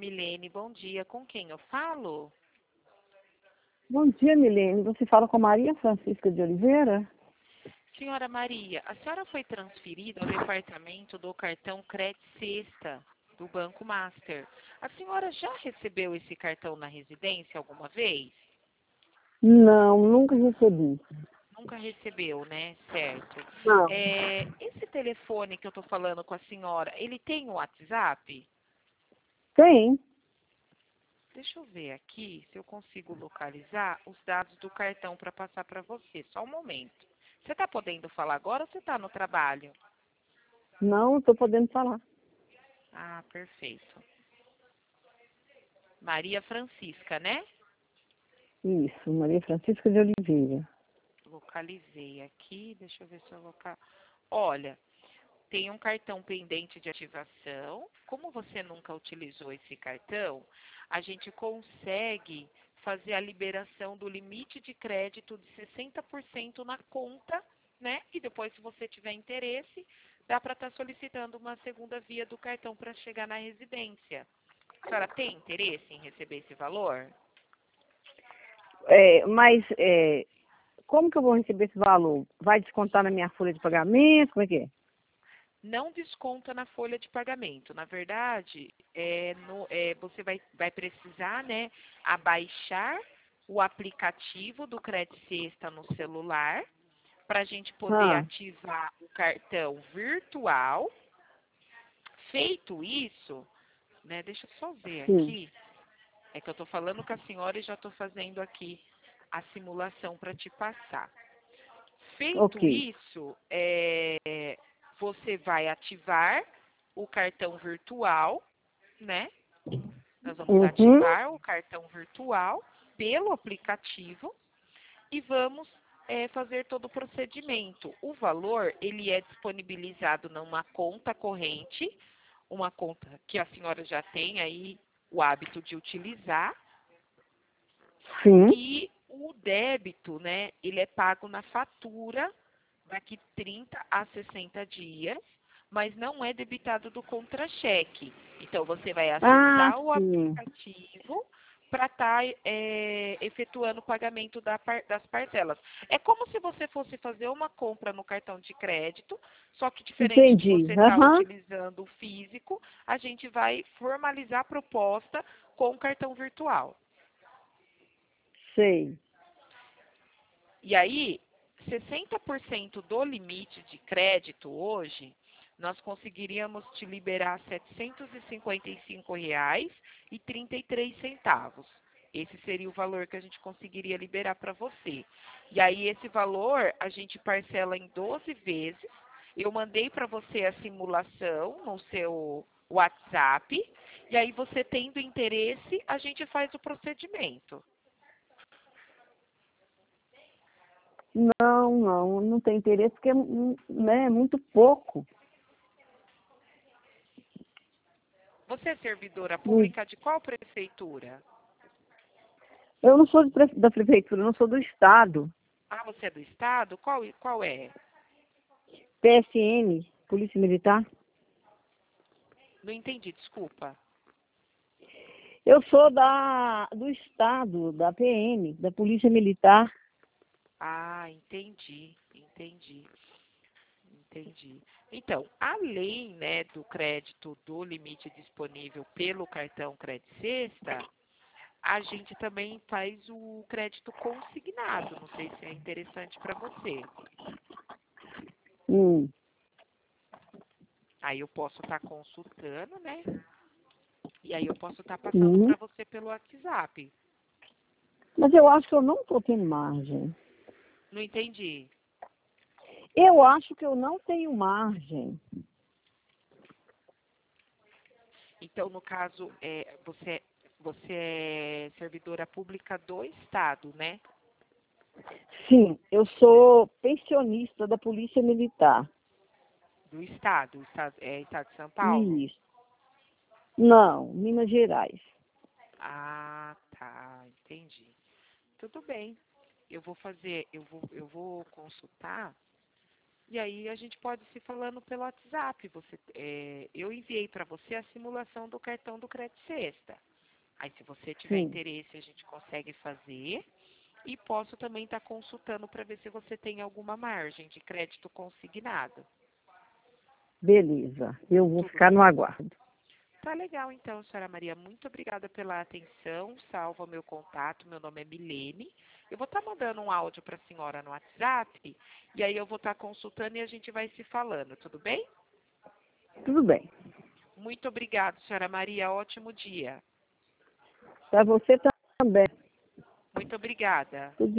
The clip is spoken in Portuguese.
Milene, bom dia. Com quem eu falo? Bom dia, Milene. Você fala com a Maria Francisca de Oliveira? Senhora Maria, a senhora foi transferida ao departamento do cartão Cred Sexta do Banco Master. A senhora já recebeu esse cartão na residência alguma vez? Não, nunca recebi. Nunca recebeu, né? Certo. Não. Esse telefone que eu estou falando com a senhora, ele tem o WhatsApp? Tem? Deixa eu ver aqui se eu consigo localizar os dados do cartão para passar para você. Só um momento. Você está podendo falar agora ou você está no trabalho? Não, estou podendo falar. Ah, perfeito. Maria Francisca, né? Isso, Maria Francisca de Oliveira. Localizei aqui, deixa eu ver se eu local. Olha, tem um cartão pendente de ativação. Como você nunca utilizou esse cartão, a gente consegue fazer a liberação do limite de crédito de 60% na conta, né? E depois, se você tiver interesse, dá para estar solicitando uma segunda via do cartão para chegar na residência. A senhora tem interesse em receber esse valor? Mas como que eu vou receber esse valor? Vai descontar na minha folha de pagamento? Como é que é? Não desconta na folha de pagamento. Na verdade, você vai precisar, né, abaixar o aplicativo do Cred Sexta no celular para a gente poder Ah, ativar o cartão virtual. Feito isso, né, deixa eu só ver sim. aqui. É que eu estou falando com a senhora e já estou fazendo aqui a simulação para te passar. Ok. Feito isso, você vai ativar o cartão virtual, né? Nós vamos Uhum. ativar o cartão virtual pelo aplicativo e vamos fazer todo o procedimento. O valor, ele é disponibilizado numa conta corrente, uma conta que a senhora já tem aí o hábito de utilizar, Sim. e o débito, né, ele é pago na fatura daqui 30 a 60 dias, mas não é debitado do contra-cheque. Então, você vai Ah, acessar o sim. aplicativo para estar efetuando o pagamento das parcelas. É como se você fosse fazer uma compra no cartão de crédito, só que diferente de Entendi. você estar Aham. utilizando o físico, a gente vai formalizar a proposta com o cartão virtual. Sei. E aí, 60% do limite de crédito hoje, nós conseguiríamos te liberar R$ 755,33. Esse seria o valor que a gente conseguiria liberar para você. E aí, esse valor a gente parcela em 12 vezes. Eu mandei para você a simulação no seu WhatsApp. E aí, você tendo interesse, a gente faz o procedimento. Não tem interesse porque né, é muito pouco. Você é servidora Hum. pública de qual prefeitura? Eu não sou da prefeitura, eu não sou do estado. Ah, você é do estado? Qual é? PSM, Polícia Militar. Não entendi, desculpa. Eu sou do estado, da PM, da Polícia Militar. Ah, entendi. Então, além, né, do crédito do limite disponível pelo cartão Cred Sexta, a gente também faz o crédito consignado. Não sei se é interessante para você. Hum. Aí eu posso estar consultando, né? E aí eu posso estar passando Uhum. para você pelo WhatsApp. Mas eu acho que eu não estou tendo margem. Não entendi. Eu acho que eu não tenho margem. Então, no caso, você é servidora pública do Estado, né? Sim, eu sou pensionista da Polícia Militar. Do Estado, Estado de São Paulo? Isso. Não, Minas Gerais. Ah, tá, entendi. Tudo bem. Eu vou consultar E aí a gente pode se falando pelo WhatsApp. Eu enviei para você a simulação do cartão do Crédito Sexta. Aí, se você tiver Sim, interesse, a gente consegue fazer. E posso também estar consultando para ver se você tem alguma margem de crédito consignado. beleza. Eu vou Tudo ficar no aguardo. tá legal, então, senhora Maria. Muito obrigada pela atenção. Salva o meu contato. Meu nome é Milene. Eu vou estar mandando um áudio para a senhora no WhatsApp. E aí eu vou estar consultando e a gente vai se falando. Tudo bem? Tudo bem. Muito obrigada, senhora Maria. Ótimo dia. Para você também. Muito obrigada. Tudo